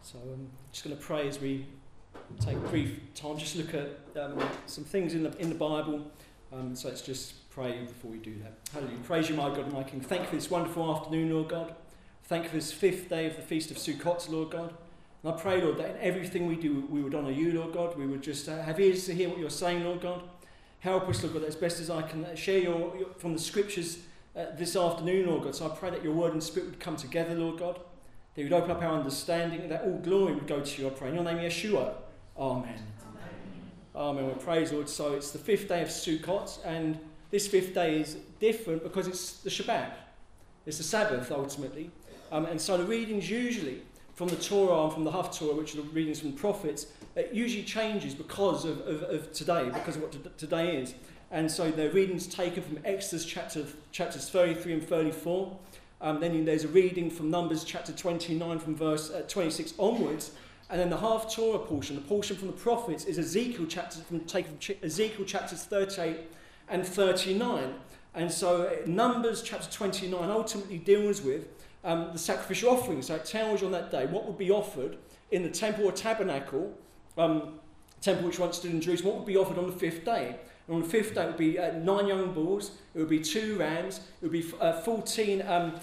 So I'm just going to pray as we take a brief time, just look at some things in the Bible. So let's just pray before we do that. Hallelujah. Praise you, my God and my King. Thank you for this wonderful afternoon, Lord God. Thank you for this 5th day of the Feast of Sukkot, Lord God. And I pray, Lord, that in everything we do, we would honour you, Lord God. We would just have ears to hear what you're saying, Lord God. Help us, Lord God, as best as I can share your from the Scriptures this afternoon, Lord God. So I pray that your word and spirit would come together, Lord God. That you would open up our understanding, and that all glory would go to you, I pray. In your name, Yeshua. Amen. Amen. We praise, Lord. So it's the 5th day of Sukkot, and this 5th day is different because it's the Shabbat. It's the Sabbath, ultimately. And so the readings usually from the Torah and from the Haftorah, which are the readings from the prophets, it usually changes because of today, because of what today is. And so the readings taken from Exodus chapters 33 and 34. Then there's a reading from Numbers chapter 29 from verse 26 onwards. And then the Haftorah portion, the portion from the prophets, is Ezekiel taken from Ezekiel chapters 38 and 39. And so Numbers chapter 29 ultimately deals with the sacrificial offering. So it tells you on that day what would be offered in the temple or tabernacle, temple which once stood in Jerusalem, what would be offered on the 5th day. And on the 5th day it would be 9 young bulls, it would be 2 rams, it would be 14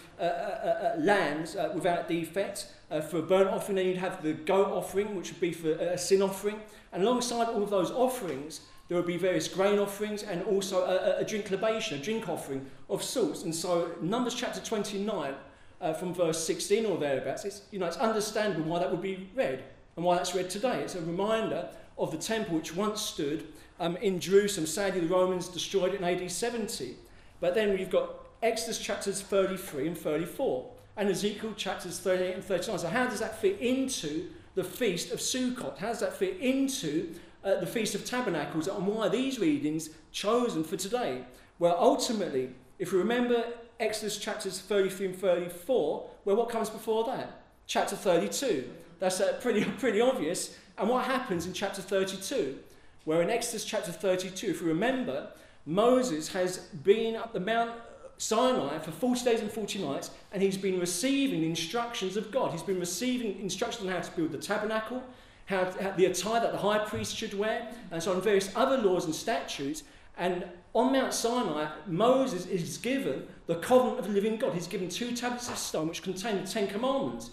lambs without defect. For a burnt offering, then you'd have the goat offering, which would be for a sin offering. And alongside all of those offerings, there would be various grain offerings and also a drink libation, a drink offering of sorts. And so Numbers chapter 29, from verse 16 or thereabouts, it's understandable why that would be read and why that's read today. It's a reminder of the temple which once stood in Jerusalem. Sadly, the Romans destroyed it in AD 70. But then we've got Exodus chapters 33 and 34 and Ezekiel chapters 38 and 39. So how does that fit into the Feast of Sukkot? How does that fit into the Feast of Tabernacles, and why are these readings chosen for today? Well, ultimately, if we remember Exodus chapters 33 and 34, well, what comes before that? Chapter 32. That's pretty obvious. And what happens in chapter 32? Where in Exodus chapter 32, if we remember, Moses has been up the Mount Sinai for 40 days and 40 nights, and he's been receiving the instructions of God. He's been receiving instructions on how to build the tabernacle, how the attire that the high priest should wear, and so on various other laws and statutes. And on Mount Sinai, Moses is given the covenant of the living God. He's given 2 tablets of stone which contain the 10 commandments.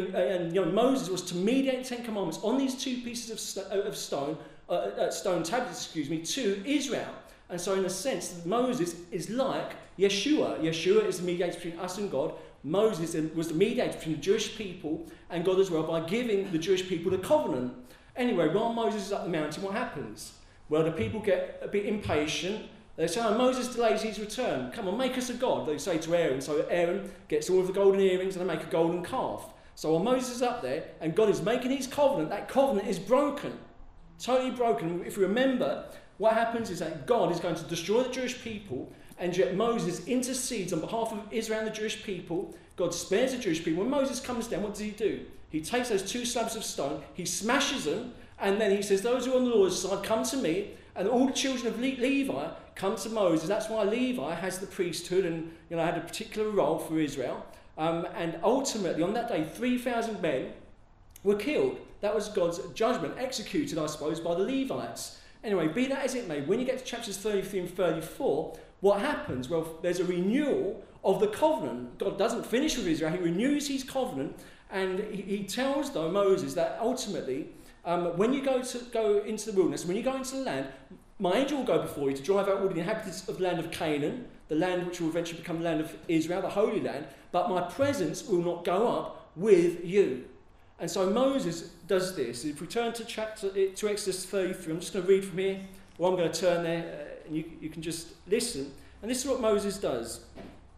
Moses was to mediate the 10 commandments on these 2 pieces of stone tablets, to Israel. And so in a sense, Moses is like Yeshua. Yeshua is the mediator between us and God. Moses was the mediator between the Jewish people and God as well by giving the Jewish people the covenant. Anyway, while Moses is up the mountain, what happens? Well, the people get a bit impatient. They say, Moses delays his return. Come on, make us a god, they say to Aaron. So Aaron gets all of the golden earrings and they make a golden calf. So while Moses is up there and God is making his covenant, that covenant is broken. Totally broken. If you remember, what happens is that God is going to destroy the Jewish people, and yet Moses intercedes on behalf of Israel and the Jewish people. God spares the Jewish people. When Moses comes down, what does he do? He takes those 2 slabs of stone, he smashes them, and then he says, those who are on the Lord's side, come to me, and all the children of Levi come to Moses. That's why Levi has the priesthood and had a particular role for Israel. And ultimately, on that day, 3,000 men were killed. That was God's judgment, executed, I suppose, by the Levites. Anyway, be that as it may, when you get to chapters 33 and 34, what happens? Well, there's a renewal of the covenant. God doesn't finish with Israel. He renews his covenant, and he tells, though, Moses that ultimately, when you go into the wilderness, when you go into the land, my angel will go before you to drive out all the inhabitants of the land of Canaan, the land which will eventually become the land of Israel, the Holy Land, but my presence will not go up with you. And so Moses does this. If we turn to Exodus 33, I'm just going to read from here, or I'm going to turn there, and you can just listen. And this is what Moses does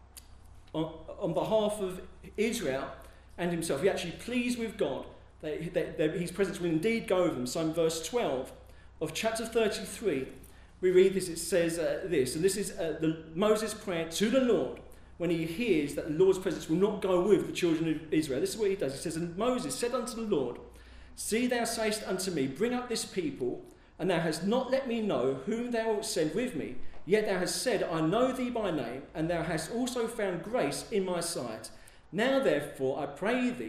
on behalf of Israel and himself. He actually pleads with God that his presence will indeed go with them. So in verse 12 of chapter 33, we read this. It says this, and this is Moses' prayer to the Lord when he hears that the Lord's presence will not go with the children of Israel. This is what he does. He says, and Moses said unto the Lord, see, thou sayest unto me, bring up this people, and thou hast not let me know whom thou wilt send with me. Yet thou hast said, I know thee by name, and thou hast also found grace in my sight. Now therefore, I pray thee,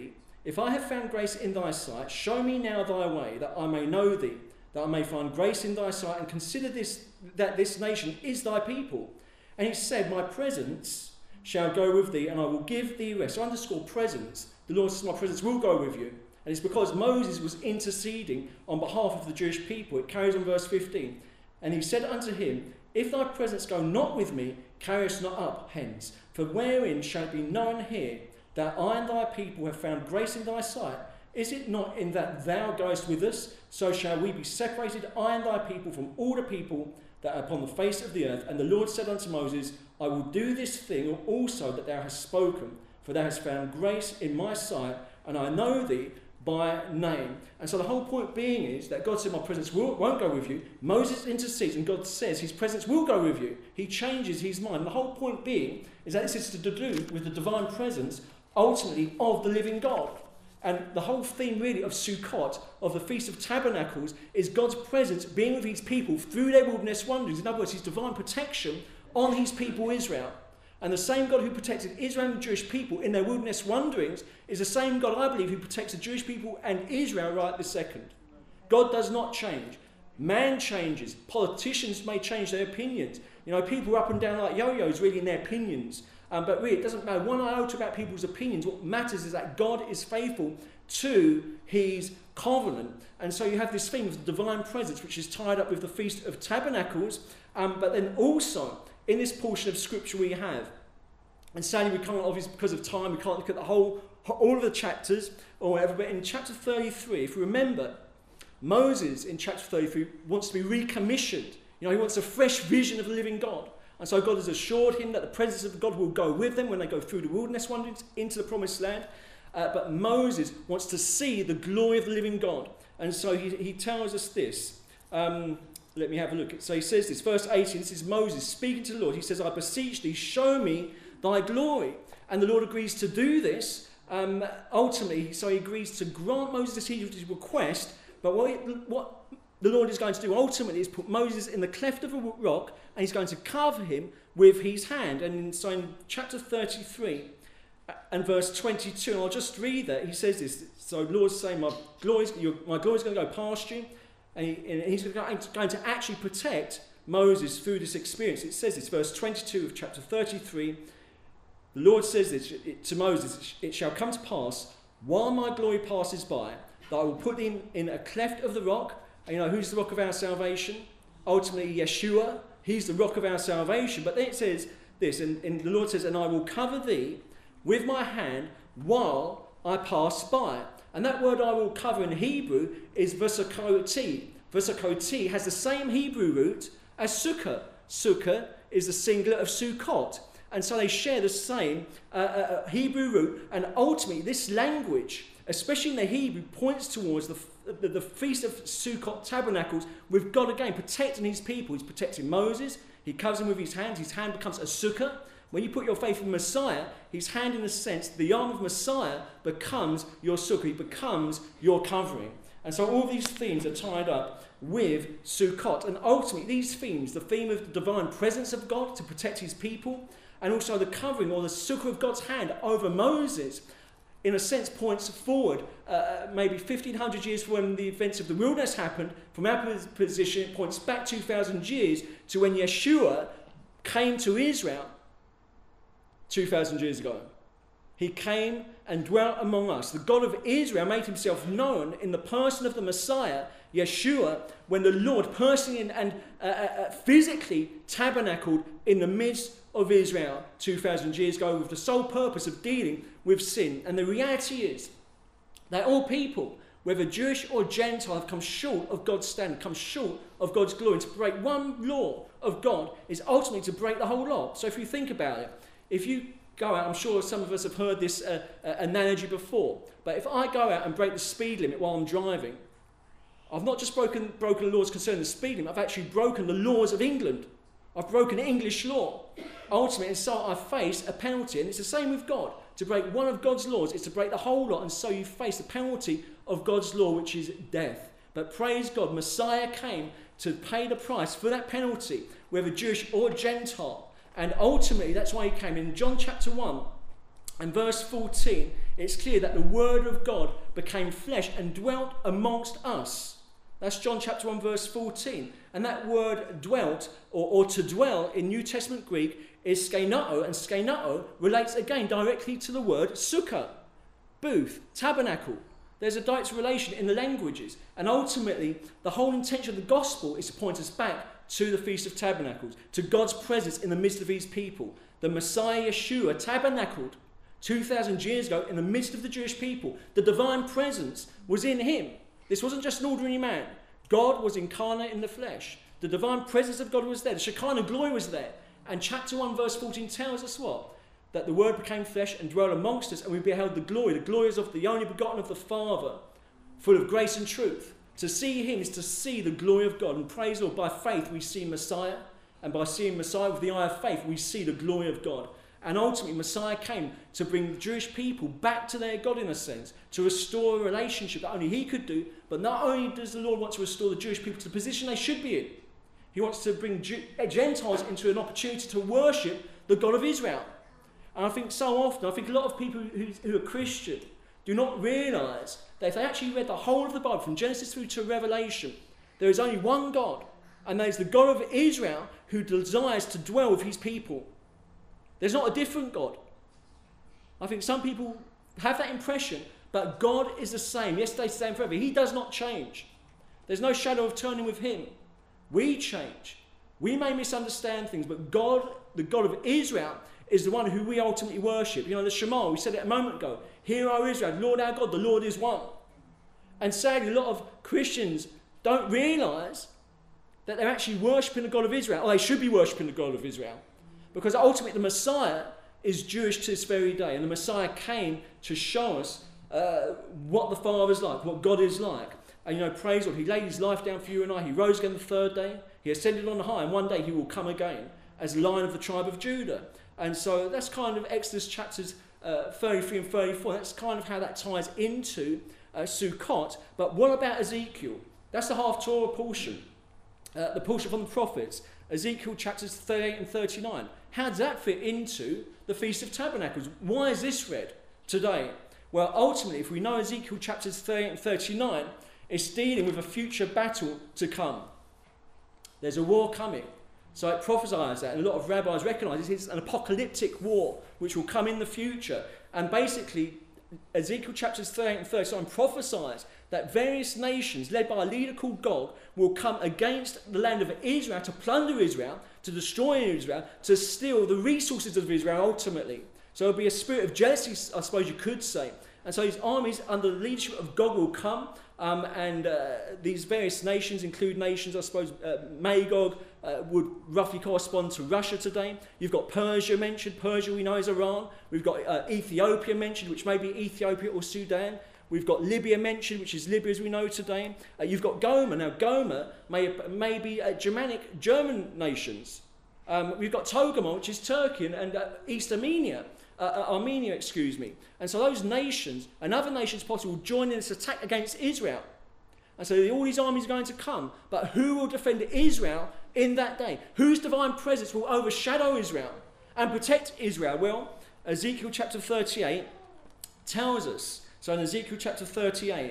If I have found grace in thy sight, show me now thy way, that I may know thee, that I may find grace in thy sight, and consider that this nation is thy people. And he said, my presence shall go with thee, and I will give thee rest. So underscore presence. The Lord says, my presence will go with you. And it's because Moses was interceding on behalf of the Jewish people. It carries on verse 15. And he said unto him, if thy presence go not with me, carry us not up hence. For wherein shall it be known here that I and thy people have found grace in thy sight? Is it not in that thou goest with us? So shall we be separated, I and thy people, from all the people that are upon the face of the earth. And the Lord said unto Moses, I will do this thing also that thou hast spoken, for thou hast found grace in my sight, and I know thee by name. And so the whole point being is that God said, my presence won't go with you. Moses intercedes, and God says his presence will go with you. He changes his mind. The whole point being is that this is to do with the divine presence, ultimately, of the living God. And the whole theme really of Sukkot, of the Feast of Tabernacles, is God's presence being with his people through their wilderness wanderings. In other words, his divine protection on his people Israel. And the same God who protected Israel and the Jewish people in their wilderness wanderings is the same God, I believe, who protects the Jewish people and Israel right this second. God does not change. Man changes. Politicians may change their opinions. You know, people are up and down like yo-yos really in their opinions. But really, it doesn't matter one iota about people's opinions. What matters is that God is faithful to his covenant. And so you have this theme of the divine presence, which is tied up with the Feast of Tabernacles. But then also, in this portion of Scripture we have, and sadly we can't, obviously because of time, we can't look at all of the chapters or whatever, but in chapter 33, if you remember, Moses in chapter 33 wants to be recommissioned. You know, he wants a fresh vision of the living God. And so God has assured him that the presence of God will go with them when they go through the wilderness wanderings into the promised land. But Moses wants to see the glory of the living God. And so he tells us this. Let me have a look. So he says this, verse 18, this is Moses speaking to the Lord. He says, I beseech thee, show me thy glory. And the Lord agrees to do this. Ultimately, so he agrees to grant Moses his request. But what the Lord is going to do ultimately is put Moses in the cleft of a rock, and he's going to cover him with his hand. And so in chapter 33 and verse 22, and I'll just read that, he says this. So the Lord's saying, my glory is going to go past you. And he's going to actually protect Moses through this experience. It says this, verse 22 of chapter 33. The Lord says this to Moses, it shall come to pass, while my glory passes by, that I will put him in a cleft of the rock. And you know, who's the rock of our salvation? Ultimately, Yeshua. He's the rock of our salvation. But then it says this, and the Lord says, and I will cover thee with my hand while I pass by. And that word I will cover in Hebrew is vesakoti. Vesakoti has the same Hebrew root as sukkah. Sukkah is the singular of Sukkot. And so they share the same Hebrew root. And ultimately, this language, especially in the Hebrew, points towards the Feast of Sukkot Tabernacles with God again, protecting his people. He's protecting Moses. He covers him with his hand. His hand becomes a sukkah. When you put your faith in Messiah, his hand, in a sense, the arm of Messiah becomes your sukkah. He becomes your covering. And so all these themes are tied up with Sukkot. And ultimately, these themes, the theme of the divine presence of God to protect his people, and also the covering or the sukkah of God's hand over Moses, in a sense, points forward maybe 1,500 years from when the events of the wilderness happened. From our position, it points back 2,000 years to when Yeshua came to Israel 2,000 years ago. He came and dwelt among us. The God of Israel made himself known in the person of the Messiah, Yeshua, when the Lord personally and physically tabernacled in the midst of Israel 2,000 years ago with the sole purpose of dealing with sin. And the reality is that all people, whether Jewish or Gentile, have come short of God's standard, come short of God's glory. And to break one law of God is ultimately to break the whole law. So if you think about it, if you go out, I'm sure some of us have heard this analogy before, but if I go out and break the speed limit while I'm driving, I've not just broken the laws concerning the speed limit, I've actually broken the laws of England. I've broken English law. Ultimately, and so I face a penalty. And it's the same with God. To break one of God's laws is to break the whole lot, and so you face the penalty of God's law, which is death. But praise God, Messiah came to pay the price for that penalty, whether Jewish or Gentile. And ultimately, that's why he came. In John chapter 1 and verse 14, it's clear that the Word of God became flesh and dwelt amongst us. That's John chapter 1 verse 14. And that word dwelt, or to dwell in New Testament Greek, is skenao, and skenao relates again directly to the word sukkah, booth, tabernacle. There's a direct relation in the languages. And ultimately, the whole intention of the gospel is to point us back to the Feast of Tabernacles, to God's presence in the midst of his people. The Messiah Yeshua tabernacled 2,000 years ago in the midst of the Jewish people. The divine presence was in him. This wasn't just an ordinary man. God was incarnate in the flesh. The divine presence of God was there. The Shekinah glory was there. And chapter 1 verse 14 tells us what? That the Word became flesh and dwelt amongst us, and we beheld the glory. The glory is of the only begotten of the Father, full of grace and truth. To see him is to see the glory of God. And praise the Lord, by faith we see Messiah. And by seeing Messiah with the eye of faith, we see the glory of God. And ultimately, Messiah came to bring the Jewish people back to their God, in a sense, to restore a relationship that only he could do. But not only does the Lord want to restore the Jewish people to the position they should be in, he wants to bring Gentiles into an opportunity to worship the God of Israel. And I think so often, a lot of people who are Christian do not realise that if they actually read the whole of the Bible, from Genesis through to Revelation, there is only one God, and that is the God of Israel, who desires to dwell with his people. There's not a different God. I think some people have that impression, but God is the same, yesterday, today, and forever. He does not change. There's no shadow of turning with him. We change. We may misunderstand things, but God, the God of Israel, is the one who we ultimately worship. You know, the Shema, we said it a moment ago. Hear, O Israel, Lord our God, the Lord is one. And sadly, a lot of Christians don't realise that they're actually worshipping the God of Israel, or they should be worshipping the God of Israel. Because ultimately the Messiah is Jewish to this very day. And the Messiah came to show us what the Father is like, what God is like. And you know, praise God, he laid his life down for you and I. He rose again the third day. He ascended on high, and one day he will come again as Lion of the tribe of Judah. And so that's kind of Exodus chapters 33 and 34. That's kind of how that ties into Sukkot. But what about Ezekiel? That's the half-Torah portion. The portion from the prophets. Ezekiel chapters 38 and 39. How does that fit into the Feast of Tabernacles? Why is this read today? Well, ultimately, if we know Ezekiel chapters 38 and 39, it's dealing with a future battle to come. There's a war coming. So it prophesies that, and a lot of rabbis recognise it's an apocalyptic war which will come in the future. And basically, Ezekiel chapters 38 and 39 prophesies that various nations, led by a leader called Gog, will come against the land of Israel to plunder Israel, to destroy Israel, to steal the resources of Israel ultimately. So there'll be a spirit of jealousy, I suppose you could say. And so these armies under the leadership of Gog will come, and these various nations include nations, I suppose, Magog would roughly correspond to Russia today. You've got Persia mentioned. Persia we know is Iran. We've got Ethiopia mentioned, which may be Ethiopia or Sudan. We've got Libya mentioned, which is Libya as we know today. You've got Gomer. Now, Gomer may be German nations. We've got Togarmah, which is Turkey, and East Armenia. Armenia, excuse me. And so those nations and other nations possibly will join in this attack against Israel. And so all these armies are going to come. But who will defend Israel in that day? Whose divine presence will overshadow Israel and protect Israel? Well, Ezekiel chapter 38 tells us. So in Ezekiel chapter 38, and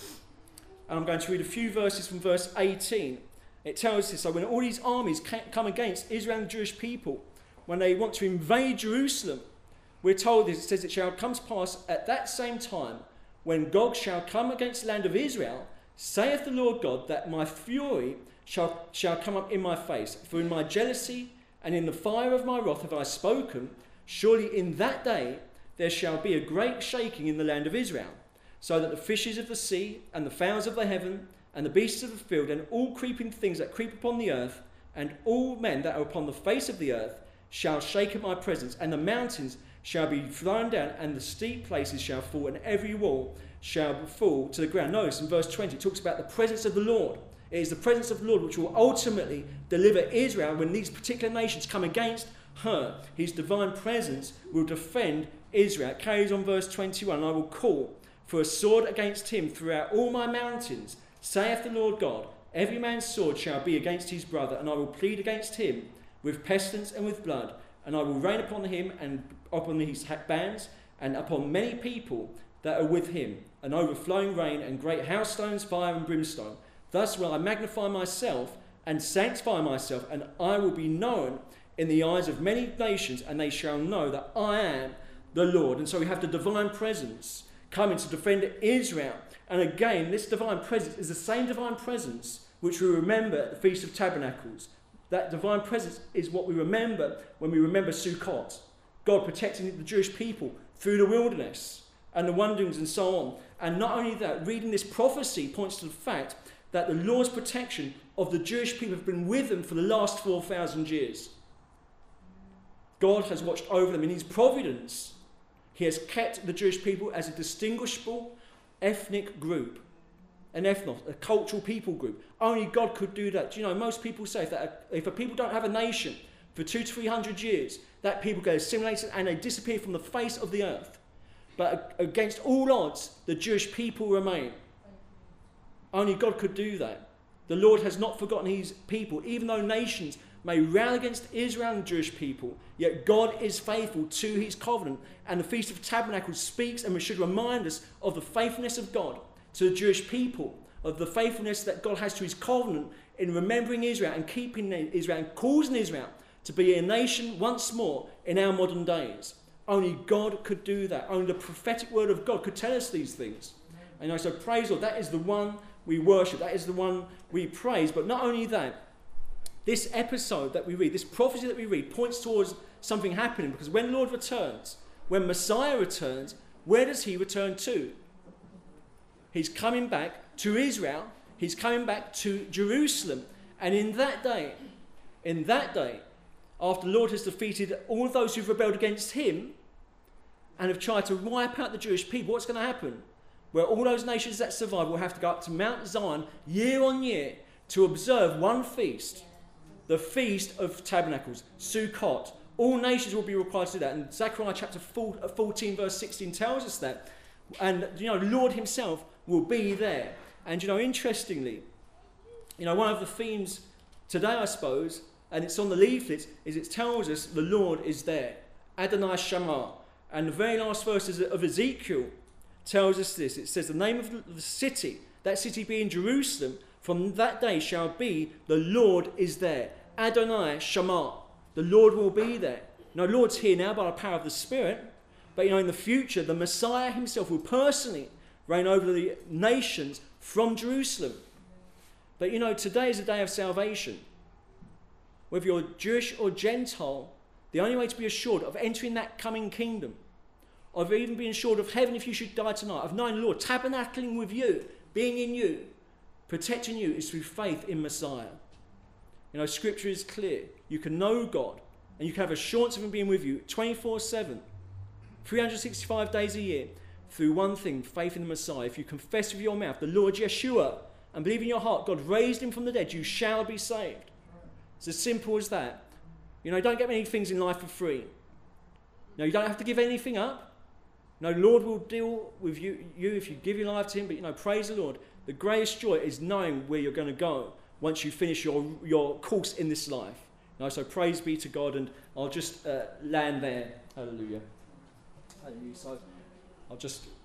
I'm going to read a few verses from verse 18. It tells us, so when all these armies come against Israel and the Jewish people, when they want to invade Jerusalem, we're told this, it says, it shall come to pass at that same time, when Gog shall come against the land of Israel, saith the Lord God, that my fury shall come up in my face. For in my jealousy and in the fire of my wrath have I spoken. Surely in that day there shall be a great shaking in the land of Israel, so that the fishes of the sea and the fowls of the heaven and the beasts of the field and all creeping things that creep upon the earth and all men that are upon the face of the earth shall shake at my presence, and the mountains shall be thrown down, and the steep places shall fall, and every wall shall fall to the ground. Notice in verse 20 it talks about the presence of the Lord. It is the presence of the Lord which will ultimately deliver Israel when these particular nations come against her. His divine presence will defend Israel. It carries on verse 21, I will call for a sword against him throughout all my mountains, saith the Lord God. Every man's sword shall be against his brother, and I will plead against him with pestilence and with blood, and I will rain upon him and upon his bands, and upon many people that are with him, an overflowing rain and great hailstones, fire and brimstone. Thus will I magnify myself and sanctify myself, and I will be known in the eyes of many nations, and they shall know that I am the Lord. And so we have the divine presence coming to defend Israel. And again, this divine presence is the same divine presence which we remember at the Feast of Tabernacles. That divine presence is what we remember when we remember Sukkot. God protecting the Jewish people through the wilderness and the wanderings and so on. And not only that, reading this prophecy points to the fact that the Lord's protection of the Jewish people have been with them for the last 4,000 years. God has watched over them in his providence. He has kept the Jewish people as a distinguishable ethnic group, an ethnos, a cultural people group. Only God could do that. Do you know, most people say that if a people don't have a nation for 200 to 300 years, that people get assimilated and they disappear from the face of the earth. But against all odds, the Jewish people remain. Only God could do that. The Lord has not forgotten his people, even though nations may rally against Israel and Jewish people, yet God is faithful to his covenant. And the Feast of Tabernacles speaks and should remind us of the faithfulness of God to the Jewish people, of the faithfulness that God has to his covenant in remembering Israel and keeping Israel and causing Israel to be a nation once more in our modern days. Only God could do that. Only the prophetic word of God could tell us these things. And so praise God, that is the one we worship, that is the one we praise. But not only that, this episode that we read, this prophecy that we read, points towards something happening, because when the Lord returns, when Messiah returns, where does he return to? He's coming back to Israel, he's coming back to Jerusalem. And in that day, after the Lord has defeated all of those who've rebelled against him and have tried to wipe out the Jewish people, what's going to happen? Where all those nations that survive will have to go up to Mount Zion year on year to observe one feast, the Feast of Tabernacles, Sukkot. All nations will be required to do that. And Zechariah chapter 14 verse 16 tells us that. And, the Lord himself will be there. And, interestingly, one of the themes today, I suppose, and it's on the leaflet, is it tells us the Lord is there. Adonai Shammah. And the very last verse of Ezekiel tells us this. It says, the name of the city, that city being Jerusalem, from that day shall be, the Lord is there. Adonai Shammah. The Lord will be there. The Lord's here now by the power of the Spirit. But, in the future, the Messiah himself will personally reign over the nations from Jerusalem. But, today is a day of salvation. Whether you're Jewish or Gentile, the only way to be assured of entering that coming kingdom, of even being assured of heaven if you should die tonight, of knowing the Lord, tabernacling with you, being in you, protecting you, is through faith in Messiah. Scripture is clear. You can know God and you can have assurance of him being with you 24/7, 365 days a year, through one thing, faith in the Messiah. If you confess with your mouth the Lord Yeshua and believe in your heart God raised him from the dead, you shall be saved. It's as simple as that. You don't get many things in life for free. You don't have to give anything up. The Lord will deal with you if you give your life to him. But praise the Lord. The greatest joy is knowing where you're going to go once you finish your course in this life. So praise be to God, and I'll just land there. Hallelujah. Hallelujah. So I'll just